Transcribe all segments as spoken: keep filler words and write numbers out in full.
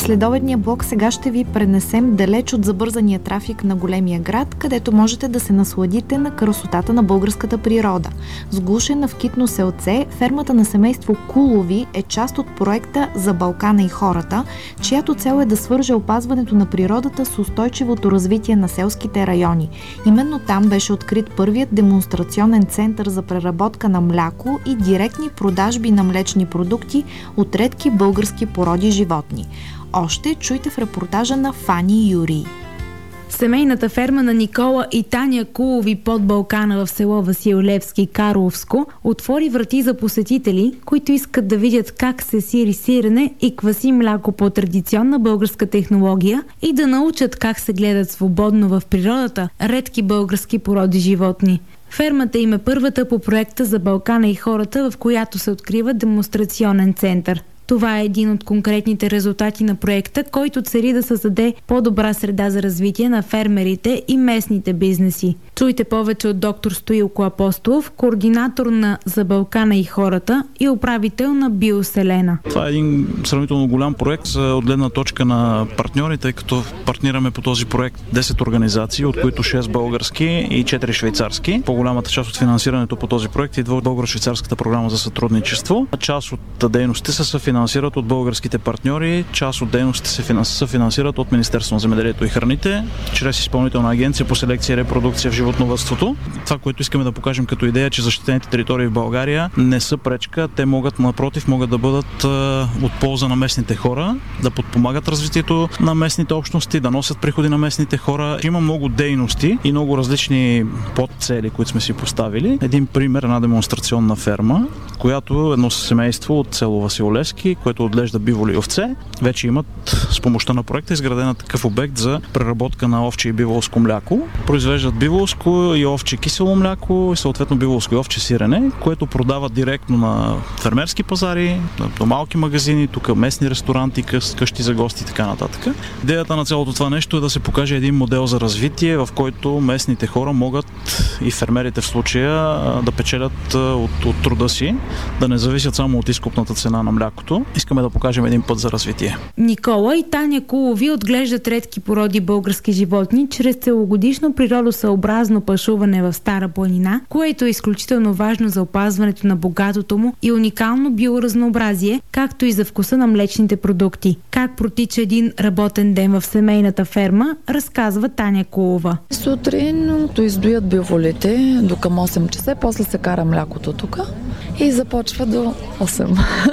следобедния блок сега ще ви пренесем далеч от забързания трафик на големия град, където можете да се насладите на красотата на българската природа. Сгушена в китно селце, фермата на семейство Кулови е част от проекта за Балкана и хората, чиято цел е да свърже опазването на природата с устойчивото развитие на селските райони. Именно там беше открит първият демонстрационен център за преработка на мляко и директни продажби на млечни продукти от редки български породи животни. Още чуйте в репортажа на Фани Юрий. Семейната ферма на Никола и Таня Кулови под Балкана в село Васил Левски, Карловско, отвори врати за посетители, които искат да видят как се сири сирене и кваси мляко по традиционна българска технология и да научат как се гледат свободно в природата редки български породи животни. Фермата им е първата по проекта за Балкана и хората, в която се открива демонстрационен център. Това е един от конкретните резултати на проекта, който цели да създаде по-добра среда за развитие на фермерите и местните бизнеси. Чуйте повече от доктор Стоилко Апостолов, координатор на За Балкана и хората и управител на Биоселена. Това е един сравнително голям проект от гледна точка на партньори, тъй като партнираме по този проект десет организации, от които шест български и четири швейцарски. По-голямата част от финансирането по този проект идва от българо-швейцарската програма за сътрудничество. Част от дейностите са съфинансират от българските партньори, част от дейностите се съфинансират от Министерството на земеделието и храните, чрез Изпълнителна агенция по селекция и репродукция в животновъдството. Това, което искаме да покажем като идея, че защитените територии в България не са пречка, те могат, напротив, могат да бъдат от полза на местните хора, да подпомагат развитието на местните общности, да носят приходи на местните хора. Има много дейности и много различни подцели, които сме си поставили. Един пример, една демонстрационна ферма, която едно семейство от село Васил Левски, което отглежда биволи и овце, вече имат с помощта на проекта изграден такъв обект за преработка на овче и биволско мляко. Произвеждат биволско и овче кисело мляко и съответно биволско и овче сирене, което продават директно на фермерски пазари, до малки магазини, тук местни ресторанти, къщи за гости и така нататък. Идеята на цялото това нещо е да се покаже един модел за развитие, в който местните хора могат и фермерите в случая да печелят от, от труда си, да не зависят само от изкупната цена на млякото. Искаме да покажем един път за развитие. Никола и Таня Кулови отглеждат редки породи български животни чрез целогодишно природосъобразно пашуване в Стара планина, което е изключително важно за опазването на богатото му и уникално биоразнообразие, както и за вкуса на млечните продукти. Как протича един работен ден в семейната ферма, разказва Таня Кулова. Сутрин издоят биволите до към осем часа, после се кара млякото тук и започва до осем.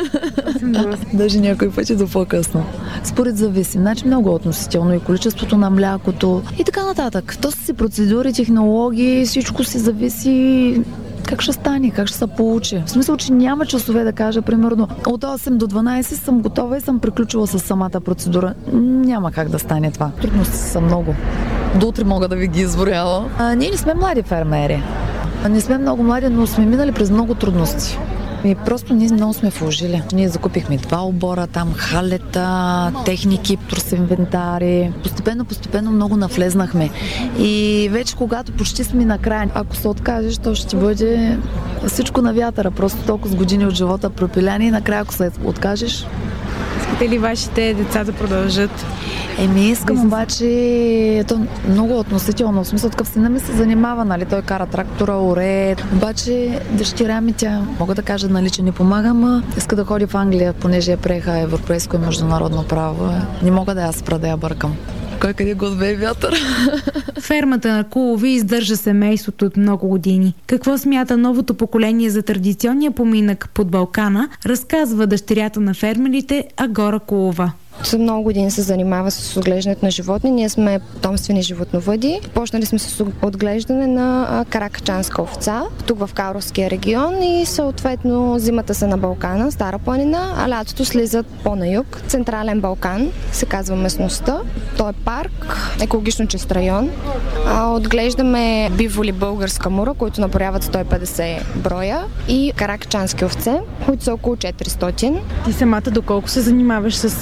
Даже някой пъти до по-късно. Според зависи. Значи много относително и количеството на млякото и така нататък. То са си процедури, технологии, всичко си зависи как ще стане, как ще се получи. В смисъл, че няма часове да кажа, примерно от осем до дванайсет съм готова и съм приключила с самата процедура. Няма как да стане това. Трудности са много. До утре мога да ви ги изборяла. А, ние не сме млади фермери. Не сме много млади, но сме минали през много трудности. И просто ние много сме вложили. Ние закупихме два обора, там халета, техники, трус инвентари. Постепенно, постепенно много навлезнахме. И вече когато почти сме на край, ако се откажеш, то ще бъде всичко на вятъра. Просто толкова с години от живота пропиляни и накрая, ако се откажеш. Искате ли вашите деца да продължат? Еми, искам обаче, ето много относително, в смисъл такъв сина ми се занимава, нали, той кара трактора, оре, обаче дъщеря ми тя, мога да кажа, нали, че не помага, ама иска да ходи в Англия, понеже я приеха европейско и международно право. Не мога да я спра да я бъркам. Кой къде го отбе вятър? Фермата на Кулови издържа семейството от много години. Какво смята новото поколение за традиционния поминък под Балкана, разказва дъщерята на фермерите Агора Кулова. За много години се занимава с отглеждането на животни. Ние сме потомствени животновъди. Почнали сме с отглеждане на каракачанска овца, тук в Карловския регион и съответно зимата са на Балкана, Стара планина, а лятото слизат по-на юг. Централен Балкан се казва местността. Той е парк, екологично чист район. А, отглеждаме биволи българска мура, които наброяват сто и петдесет броя и каракачански овце, които са около четиристотин. Ти самата доколко се занимаваш с семейния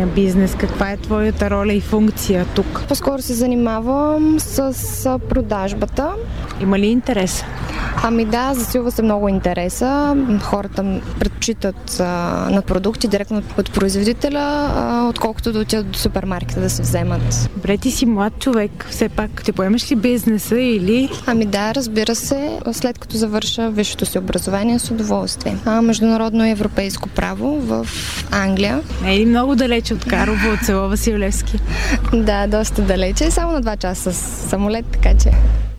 семейния бизнес? Каква е твоята роля и функция тук? По-скоро се занимавам с, с продажбата. Има ли интерес? Ами да, засилва се много интереса. Хората предпочитат а, на продукти директно от производителя, а, отколкото да отидат до супермаркета да се вземат. Добре, ти си млад човек. Все пак, ти поемаш ли бизнеса или... Ами да, разбира се, след като завърша висшето си образование с удоволствие. А, международно и европейско право в Англия. Не е ли много далече от Карлово, от село Васил Левски? Да, доста далече. Само на два часа с самолет, така че...